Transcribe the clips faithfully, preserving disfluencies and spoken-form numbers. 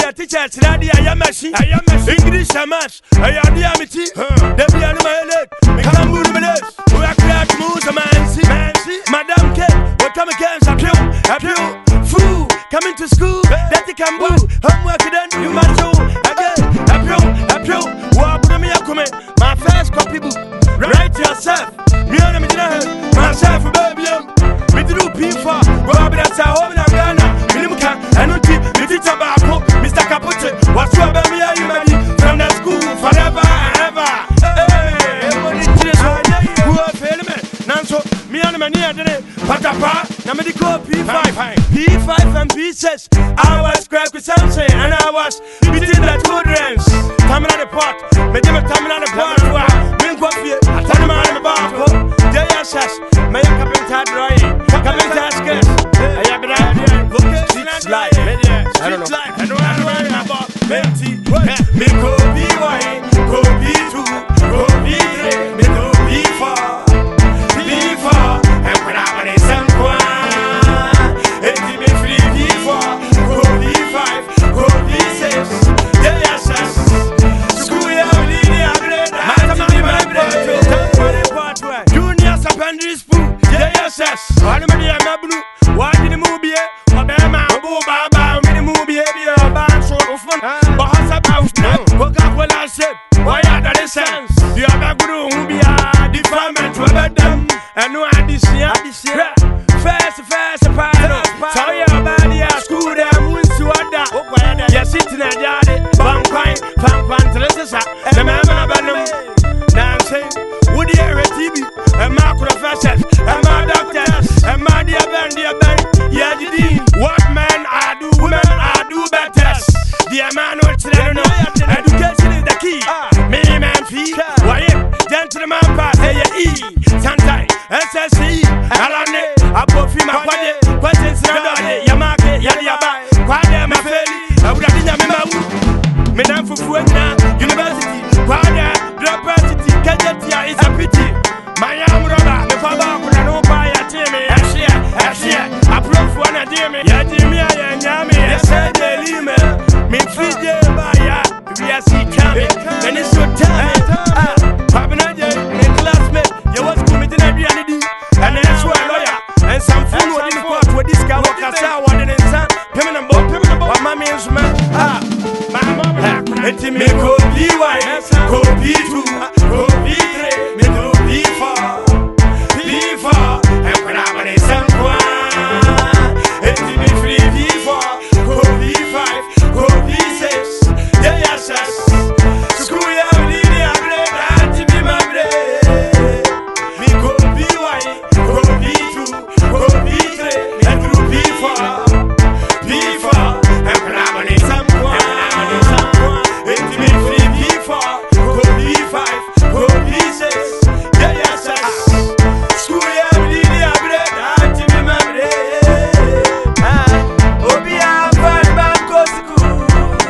a teacher, Snadi, I am machine, I am English, a match, I am the amity, the piano, my leg, come on, we are crack moves, a man, see, Madame K, what come against a pill, a pill, fool, coming to school, that you can woo, homework, then you must do again, a pill, a pill, what put me a comment, my first copy book, write yourself, me and me, myself, baby, me do P for, Robin, that's a home in Ghana, Milimuka, and not the tobacco, Mister Capote, what's your baby, you may be from the school forever and ever. Hey, who are failing me? Nanso, me and my near day, Patapa, Namedico P five, P five and P six. I was crack with something, and I was beating the children's. Coming out the pot, making a coming out the pot. Min coffee, I tell them I'm about to. They are sash, may you come in that drawing, come in that sketch. I have been out here, street life, I don't know, I don't know about Betty. Me go be one, go be two, go be three, me go be four, be four, and when I'm in some one, it's me free be four, go be five, go be six, yeah, yes, yes. School ya, we need ya, my brother, Junior secondary school, yeah, yes, yes. One of my blue, one in the movie, Obama, Obama, in the movie, Obama, so often, but has about now, Coca-Cola ship, why are the sense? You have a guru who be a department to about them, and no addition, first, first, pilot, so your body at school, them wins to order, you're sitting at Yard, Banquine, Banquine, Telesa, the man about them. Now I'm saying, would you hear a T V, a macro professor, a my doctor, a my dear band, dear band, yeah, what man I do, women I do better. Dear man, what's I don't know, education is the key. Me, man, fee, why, gentleman, pass, A E, Santai, S S E, Alane, Apofi, my body, questions, Yamake, Yadiaba, Quadia, my belly, I would have been a member, Madame Fufuena, University, Quadia, Dropacity, Kajatia is a pity. My arm rubber, the father could not buy a Timmy, a share, a share, a proof one a Jimmy, a Jimmy, and Yammy, a said the email, me free day by ya, we are see coming, and it's so time. Ah, Pabinaja, and classmate, you was committing a reality, and that's why lawyer, and some fool were in the court with this guy, what I saw, one and son, Pimmin and Bob, or Mammy and Suman. Ah, my mama, it's me, go be white, go be two, go be three, me go be four, be four, and when I'm in some one, it's me free, be four, go be five, go be six, yeah, yes, yes. School ya, we need ya, bread, and to be my bread. Me go be white, go be two, go be three, and go be four, be four, and when I'm in some one, it's me free, be four, go be five, go be six, yeah, yes, yes. School ya, we need ya, bread, and to be my bread. Ah, Obia, bad man, go school.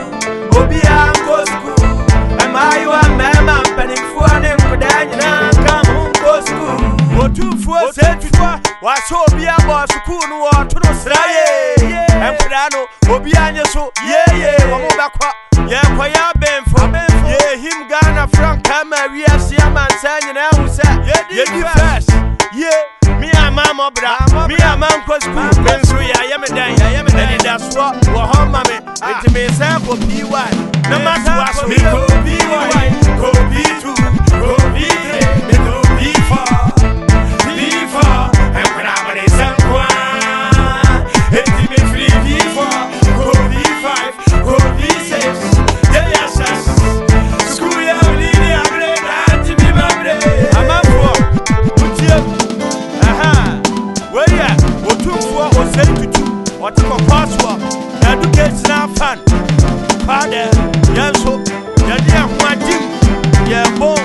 Obia, go school. Am I one man, penning for them, but then you come home, go school. What two for said before, was Obia, was school, no one to no say, and Pudano, Obia, so, yeah, yeah, one more back. Yeah, Paya Ben for Ben, yeah, him Ghana, Frank, we are Siaman, saying, and I said, yeah, you first, yeah, me and Mamma, bra, me and Mam, cause Ben, so I am a day, I am a day, that's what, what home, mammy, it may sound for P one. No matter what, me go be one, go be two, go be three, me go be four, be four, and when I'm in some one, it's me free, be four, go be five, go be six, yeah, yes, yes. School ya, we need ya, bread, and to be my bread. I'm up for, put you, aha, where ya, what two for, or say to two, or take a password, education now fun. Father, yes, so, yeah, yeah, my team, yeah, boy.